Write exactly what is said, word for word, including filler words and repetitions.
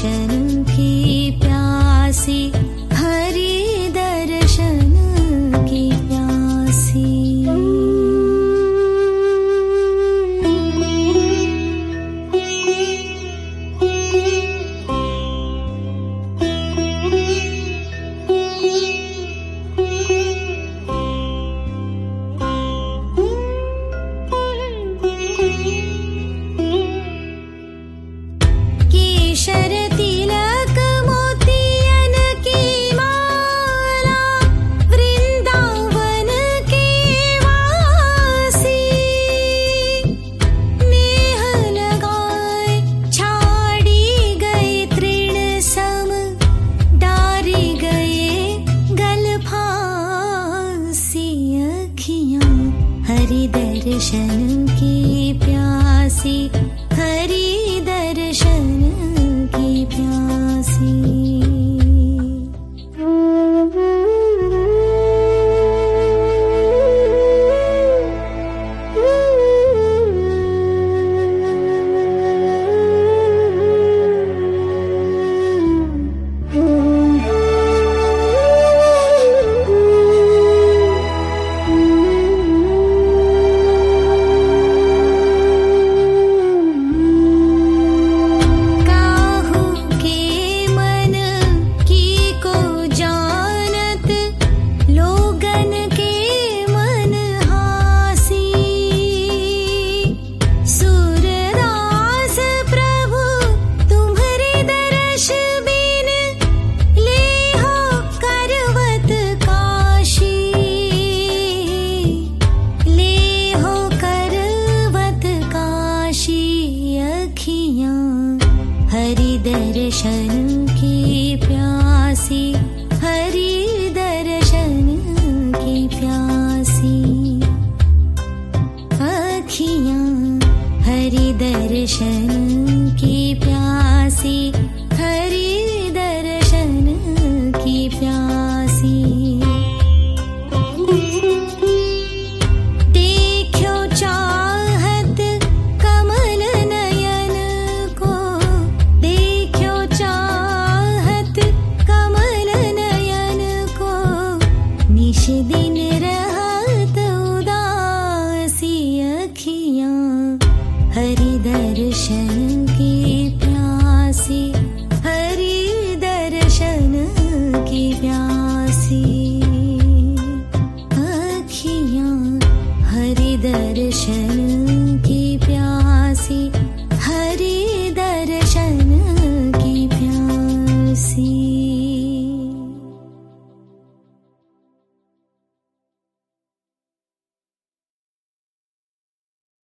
दर्शन की प्यासी, हरि दर्शन की प्यासी। केशर तिलक मोतियन की माला, वृंदावन के वासी। नेह लगाए छाड़ी गए तृण सम, डारी गए गल फांसी। अखियाँ हरि दर्शन की प्यासी, हरि दर्शन की प्यासी। हरि दर्शन की प्यासी, हरि दर्शन की प्यासी। अखियाँ हरि दर्शन की प्यासी, हरि दर्शन की प्यासी। देखो चाहत कमल नयन को, देखो चाहत कमल नयन को, निश दिन रहत उदासी। अखियाँ हरि दर्शन